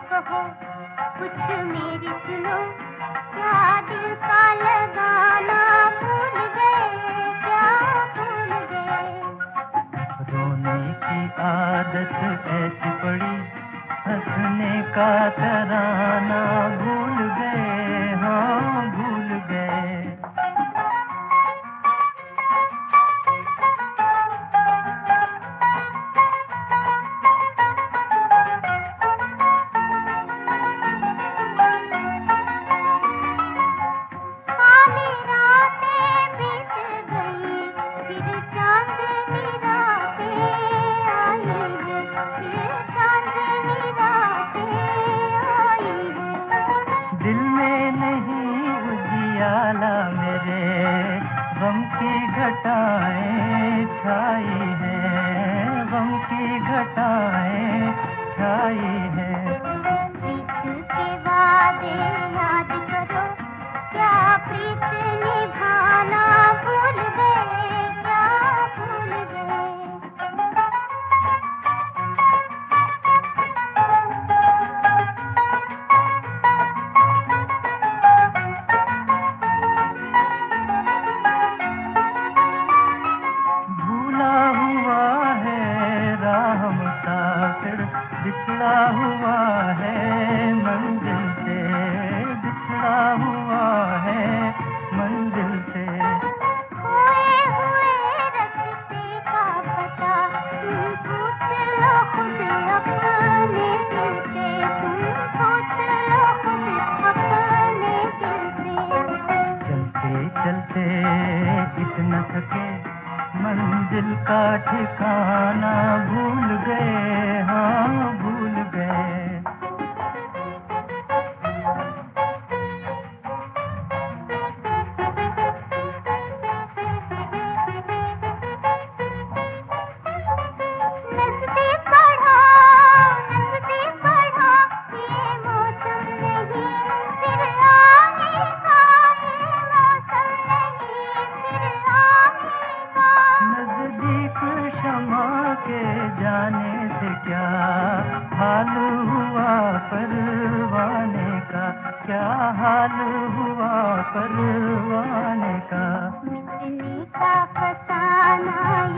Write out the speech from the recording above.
कहो कुछ मेरी सुनो, क्या दिल का लगाना भूल गए, क्या भूल गए। रोने की आदत ऐसी पड़ी, हंसने का तराना भूल गए, हाँ भूल गए। दिल में नहीं उजियाला मेरे, गम की घटाएं छाई है, गम की घटाएं छाई है। प्रीत के वादे याद करो, क्या प्रीत निभाना भूल गए, क्या भूल गए। भूला हुआ है राह मुसाफिर, बिछड़ा हुआ है मंजिल से, बिछड़ा हुआ है मंजिल से। खोए हुए रास्ते का पता तुम पूछ लो खुद अपने दिल से, तुम पूछ लो खुद अपने दिल से। चलते चलते इतना थके, मंजिल का ठिकाना भूल गए, हाँ भूल गए। नज़दीक बढ़ो, नज़दीक बढ़ो, ये मौसम नहीं फिर आएगा, ये मौसम नहीं फिर आएगा। नजदीक शमा के जाने से क्या हाल हुआ परवाने का, क्या हाल हुआ परवाने का। मिटने का फसाना